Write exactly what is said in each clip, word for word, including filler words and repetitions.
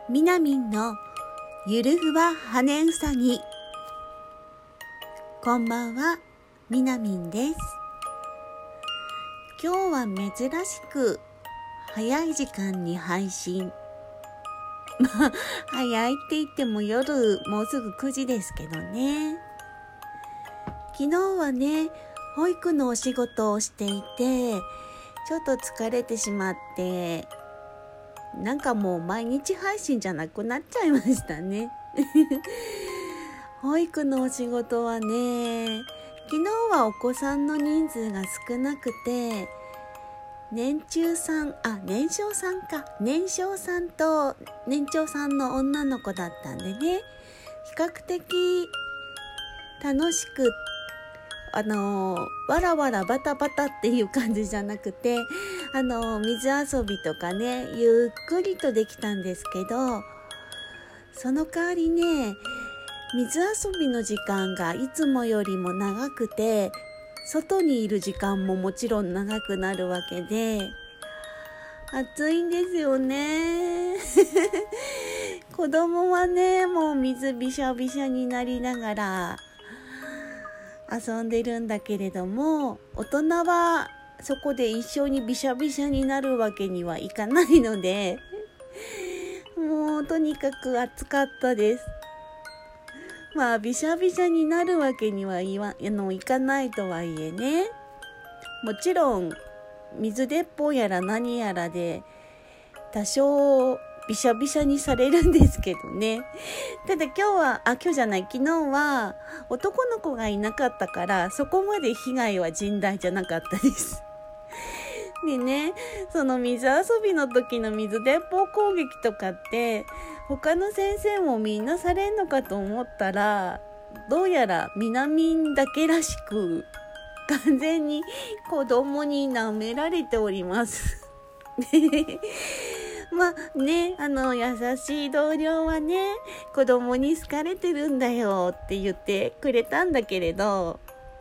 みなみんのゆるふわ羽うさぎ。こんばんは、みなみんです。今日は珍しく早い時間に配信。まあ早いって言っても夜もうすぐくじですけどね。昨日はね、保育のお仕事をしていてちょっと疲れてしまって、なんかもう毎日配信じゃなくなっちゃいましたね保育のお仕事はね、昨日はお子さんの人数が少なくて、年中さん、あ、年少さんか、年少さんと年長さんの女の子だったんでね、比較的楽しく、あのわらわらバタバタっていう感じじゃなくて、あの水遊びとかね、ゆっくりとできたんですけど、その代わりね、水遊びの時間がいつもよりも長くて、外にいる時間ももちろん長くなるわけで、暑いんですよね子供はね、もう水びしゃびしゃになりながら遊んでるんだけれども、大人はそこで一緒にびしゃびしゃになるわけにはいかないので、もうとにかく暑かったです。まあびしゃびしゃになるわけにはいわあのいかないとはいえね、もちろん水鉄砲やら何やらで多少びしゃびしゃにされるんですけどね。ただ今日は、あ、今日じゃない、昨日は男の子がいなかったから、そこまで被害は甚大じゃなかったですでね、その水遊びの時の水鉄砲攻撃とかって他の先生もみんなされんのかと思ったら、どうやらみなみんだけらしく完全に子供に舐められておりますまあね、あの優しい同僚はね、子供に好かれてるんだよって言ってくれたんだけれど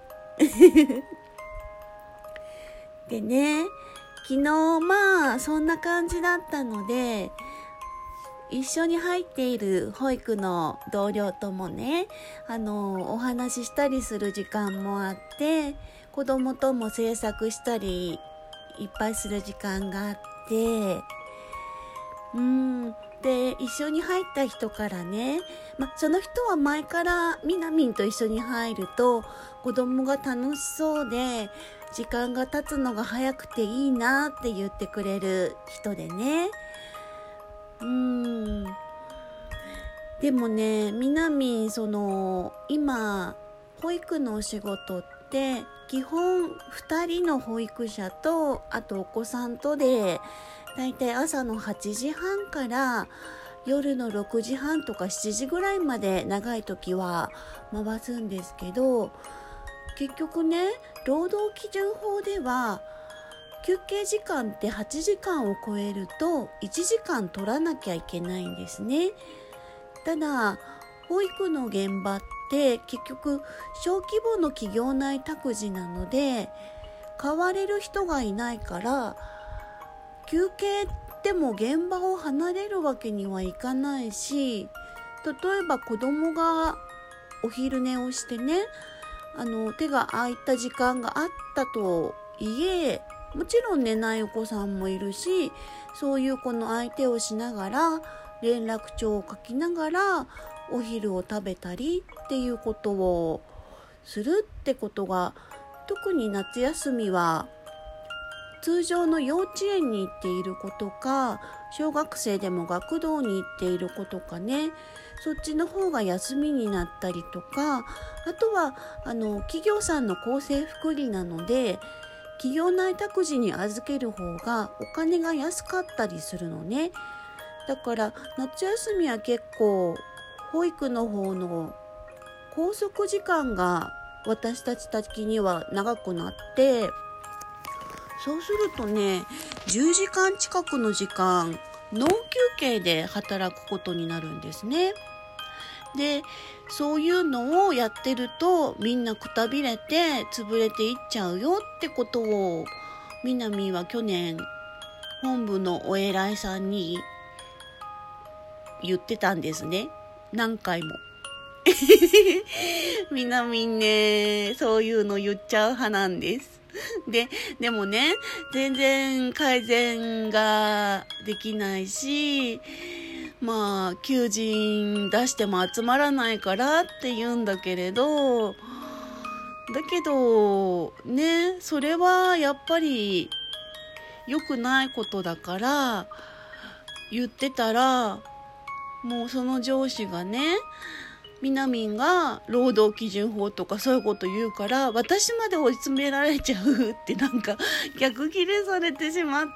でね、昨日まあそんな感じだったので、一緒に入っている保育の同僚ともね、あのお話ししたりする時間もあって、子供とも制作したりいっぱいする時間があって、うーんで一緒に入った人からね、ま、その人は前からみなみんと一緒に入ると子供が楽しそうで時間が経つのが早くていいなって言ってくれる人でね。うーんでもね、みなみん、その今保育のお仕事って基本ふたりの保育者と、あとお子さんとで、だいたい朝のはちじはんから夜のろくじはんとかしちじぐらいまで長い時は回すんですけど、結局ね、労働基準法では休憩時間ってはちじかんを超えるといちじかん取らなきゃいけないんですね。ただ保育の現場って結局小規模の企業内託児なので、代われる人がいないから休憩でも現場を離れるわけにはいかないし、例えば子供がお昼寝をしてね、あの手が空いた時間があったといえ、もちろん寝ないお子さんもいるし、そういう子の相手をしながら連絡帳を書きながらお昼を食べたりっていうことをするってことが、特に夏休みは通常の幼稚園に行っている子とか、小学生でも学童に行っている子とかね、そっちの方が休みになったりとか、あとはあの企業さんの公正福利なので企業内託児に預ける方がお金が安かったりするのね。だから夏休みは結構保育の方の拘束時間が私たち的には長くなって、そうするとね、じゅうじかん近くの時間ノン休憩で働くことになるんですね。で、そういうのをやってるとみんなくたびれて潰れていっちゃうよってことを、みなみは去年本部のお偉いさんに言ってたんですね。何回も。みなみんね、そういうの言っちゃう派なんです。で、でもね、全然改善ができないし、まあ、求人出しても集まらないからって言うんだけれど、だけど、ね、それはやっぱり良くないことだから、言ってたら、もうその上司がね、みなみんが労働基準法とかそういうこと言うから私まで追い詰められちゃうってなんか逆ギレされてしまって、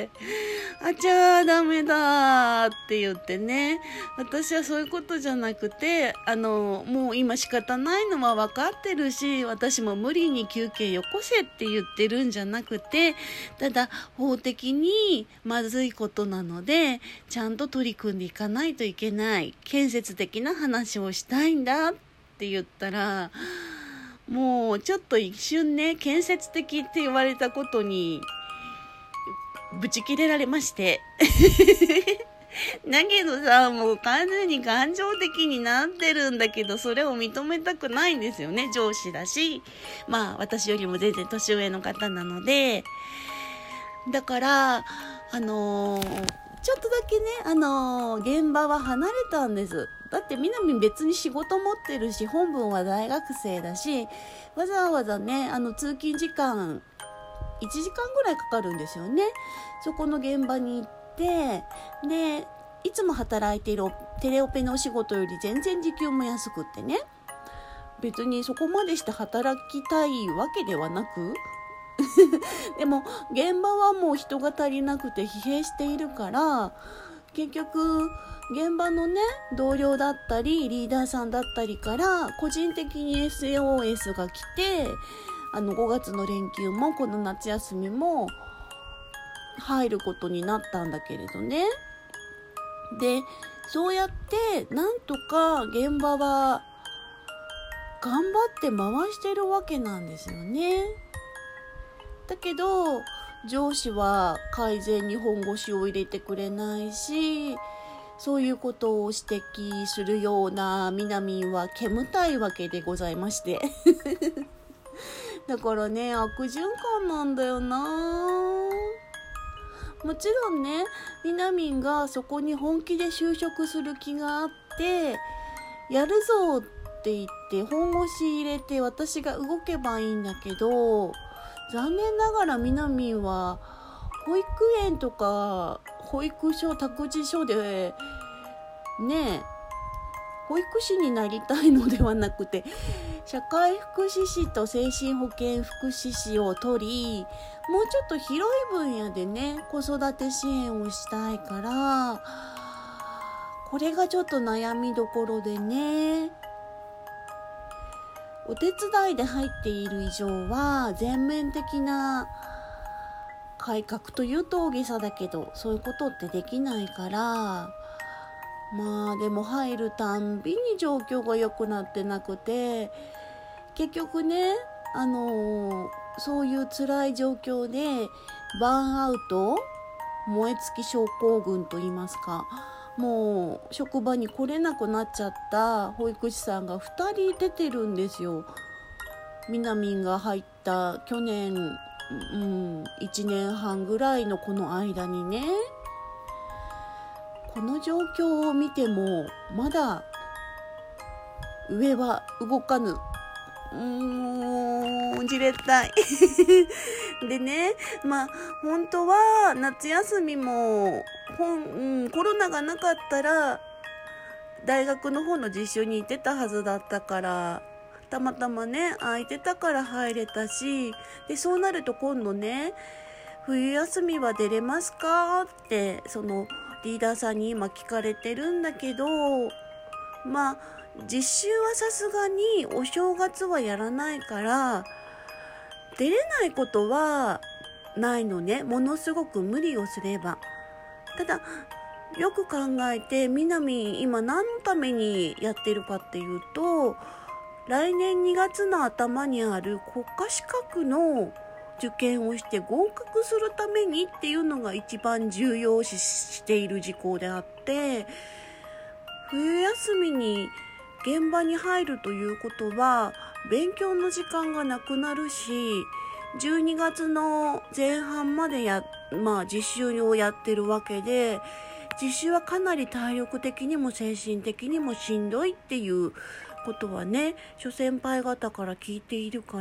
あちゃーダメだって言ってね、私はそういうことじゃなくて、あのもう今仕方ないのは分かってるし、私も無理に休憩よこせって言ってるんじゃなくて、ただ法的にまずいことなのでちゃんと取り組んでいかないといけない、建設的な話をしたいんだって言ったら、もうちょっと一瞬ね、建設的って言われたことにぶち切れられましてだけどさ、もう完全に感情的になってるんだけど、それを認めたくないんですよね。上司だし、まあ私よりも全然年上の方なので、だからあのー、ちょっとだけね、あのー、現場は離れたんです。だってみなみ別に仕事持ってるし、本分は大学生だし、わざわざね、あの通勤時間いちじかんぐらいかかるんですよね。そこの現場に行って、でいつも働いているテレオペのお仕事より全然時給も安くってね、別にそこまでして働きたいわけではなくでも現場はもう人が足りなくて疲弊しているから、結局現場のね同僚だったりリーダーさんだったりから個人的に エスオーエス が来て、あのごがつの連休もこの夏休みも入ることになったんだけれどね。でそうやってなんとか現場は頑張って回してるわけなんですよね。だけど上司は改善に本腰を入れてくれないし、そういうことを指摘するようなみなみんは煙たいわけでございましてだからね、悪循環なんだよな。もちろんね、みなみんがそこに本気で就職する気があってやるぞって言って本腰入れて私が動けばいいんだけど、残念ながらみなみんは保育園とか保育所、託児所でね、保育士になりたいのではなくて社会福祉士と精神保健福祉士を取り、もうちょっと広い分野でね子育て支援をしたいから、これがちょっと悩みどころでね、お手伝いで入っている以上は全面的な改革というと大げさだけど、そういうことってできないから、まあでも入るたんびに状況が良くなってなくて、結局ね、あのー、そういう辛い状況でバーンアウト、燃え尽き症候群といいますか、もう職場に来れなくなっちゃった保育士さんがふたり出てるんですよ。みなみんが入った去年、うん、いちねんはんぐらいのこの間にね、この状況を見てもまだ上は動かぬ。うーん、じれったいでね、まあ本当は夏休みもほん、うん、コロナがなかったら大学の方の実習に行ってたはずだったから、たまたまね空いてたから入れたし、でそうなると今度ね、冬休みは出れますかってそのリーダーさんに今聞かれてるんだけど、まあ実習はさすがにお正月はやらないから出れないことはないのね、ものすごく無理をすれば。ただよく考えてみなみ今何のためにやってるかっていうと、来年にがつの頭にある国家資格の受験をして合格するためにっていうのが一番重要視している事項であって、 冬休みに現場に入るということは勉強の時間がなくなるし、じゅうにがつの前半までや、まあ実習をやってるわけで、実習はかなり体力的にも精神的にもしんどいっていうことはね、諸先輩方から聞いているから、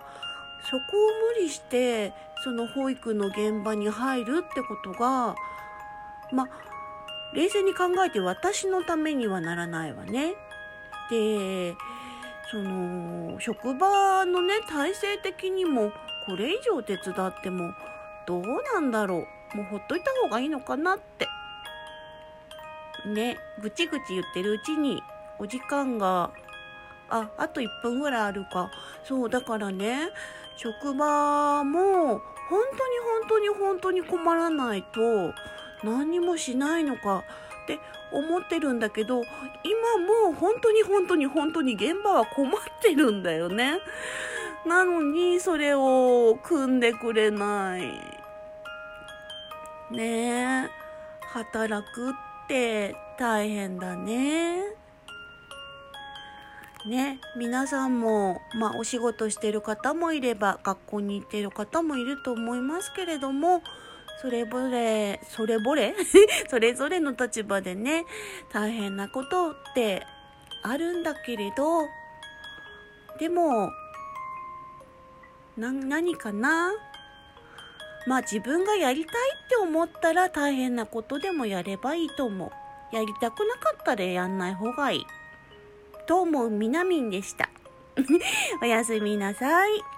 そこを無理してその保育の現場に入るってことが、まあ冷静に考えて私のためにはならないわね。で、その職場のね体制的にもこれ以上手伝ってもどうなんだろう、もうほっといた方がいいのかなってね、ぐちぐち言ってるうちにお時間がああといっぷんぐらいあるか。そうだからね、職場も本当に本当に本当に困らないと何にもしないのかって思ってるんだけど、今も本当に本当に本当に現場は困ってるんだよね。なのにそれを組んでくれないねえ。働くって大変だね。ね、皆さんも、まあ、お仕事してる方もいれば学校に行ってる方もいると思いますけれども、それぞれそれぞれそれぞれの立場でね大変なことってあるんだけれど、でもな何かな、まあ自分がやりたいって思ったら大変なことでもやればいいと思う。やりたくなかったらやんない方がいいと思うみなみんでした。おやすみなさい。